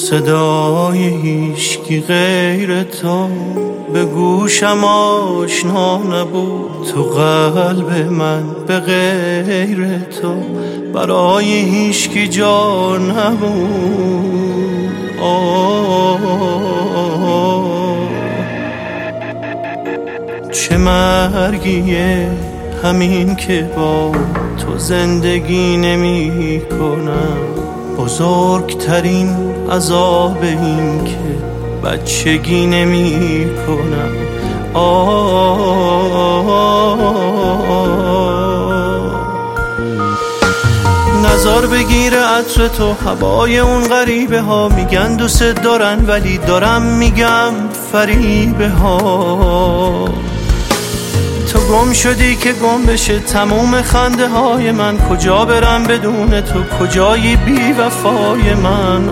صدای هیچکی غیر تو به گوشم آشنا نبود. تو قلب من به غیر تو برای هیچکی جا نبود. چه مرگیه همین که با تو زندگی نمی کنم. بزرگترین عذاب این که بچگی نمی کنم. نظر بگیره عطر تو هوای اون غریبه ها. میگن دوست دارن ولی دارم میگم فریبه ها. تو گم شدی که گم بشه تموم خنده های من. کجا برم بدون تو؟ کجایی بی وفای من؟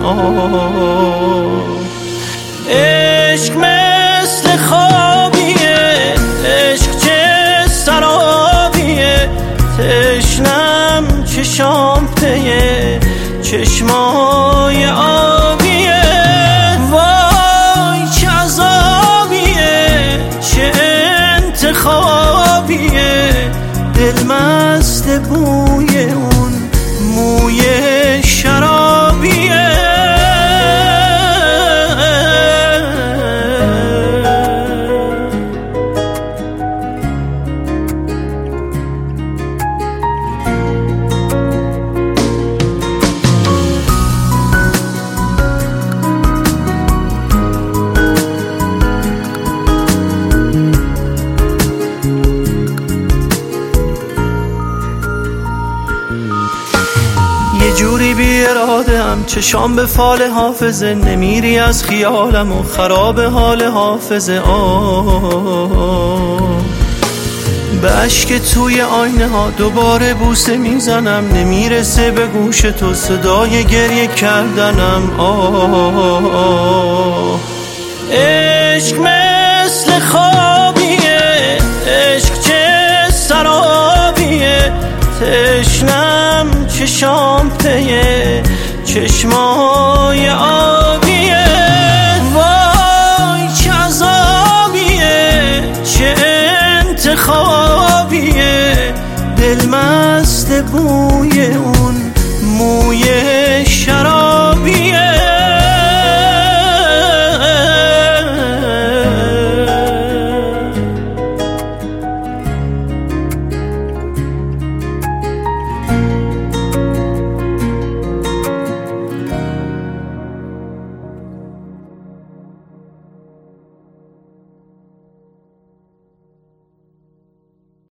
عشق مثل خوابیه، عشق چه سرابیه. تشنم چشام پیه چشمای آبیه. وای چه عذابیه، چه انتخابیه. دل مست بوی اون موی شرابیه. یه جوری بی اراده هم چشام به فال حافظه. نمیری از خیالم و خراب حال حافظه. به عشق توی آینه ها دوباره بوسه میزنم. نمیرسه به گوش تو صدای گریه کردنم. عشق مثل خوابیه، عشق چه سرابیه. تشنم چشام پیه چشمای آبیه. وای چه عذابیه، چه انتخابیه. دل مست بوی اون موی شرابیه.